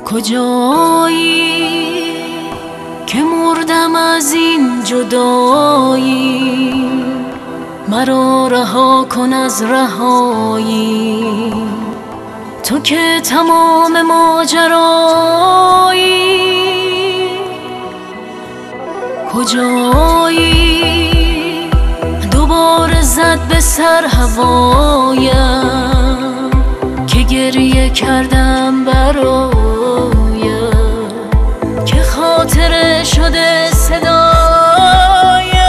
کجایی که مردم از این جدایی، مرا رها کن از رهایی. تو که تمام ماجرایی، کجایی دوباره زد به سر هوایم که گریه کردم برایم، که خاطره شده صدایم.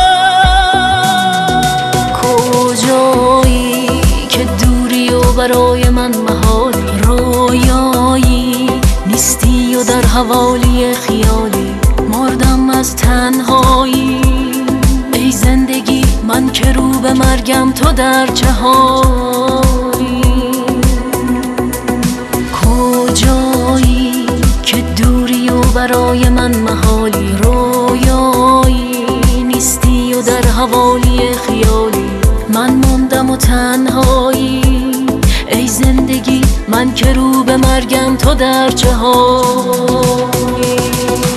کجایی که دوری و برای من محالی، رویایی نیستی و در حوالی خیالی. مردم از تنهایی ای زندگی، من که رو به مرگم تو در چهایی. کجایی که دوری و برای من محالی، رویایی نیستی و در حوالی خیالی. من موندم و تنهایی ای زندگی، من که رو به مرگم تو در چهایی.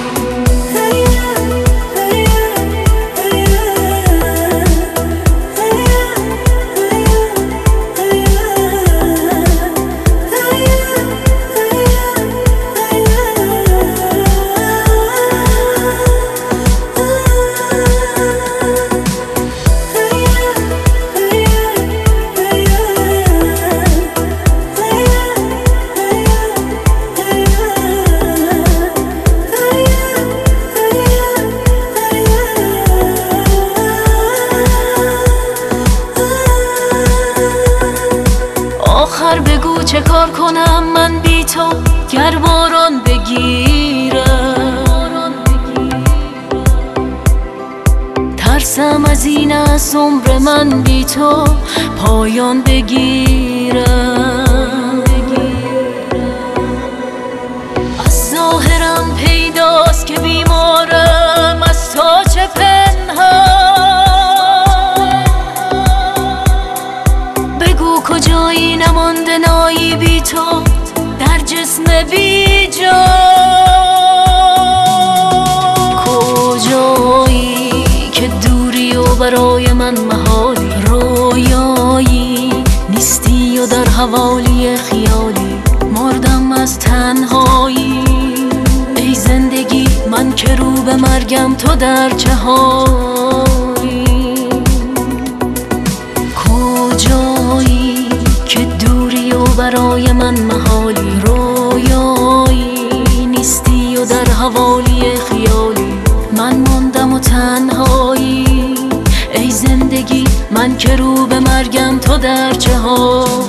آخر بگو چه کار کنم من بی تو، گر باران بگیرم. ترسم از این است عمر من بی تو پایان بگیرم. از ظاهرم پیداست که بیمارم از تا چه پنهان. بگو کجایی نمانده نایی بی تو در جسم بی جان. کجایی که دوری و برای من محالی، رویایی نیستی و در حوالی خیالی. مردم از تنهایی ای زندگی، من که رو به مرگم تو در چهایی. کجایی که دوری و برای من محالی، رویایی نیستی و در حوالی خیالی. من موندم و تنهایی ای زندگی، من که رو به مرگم تو در چهایی.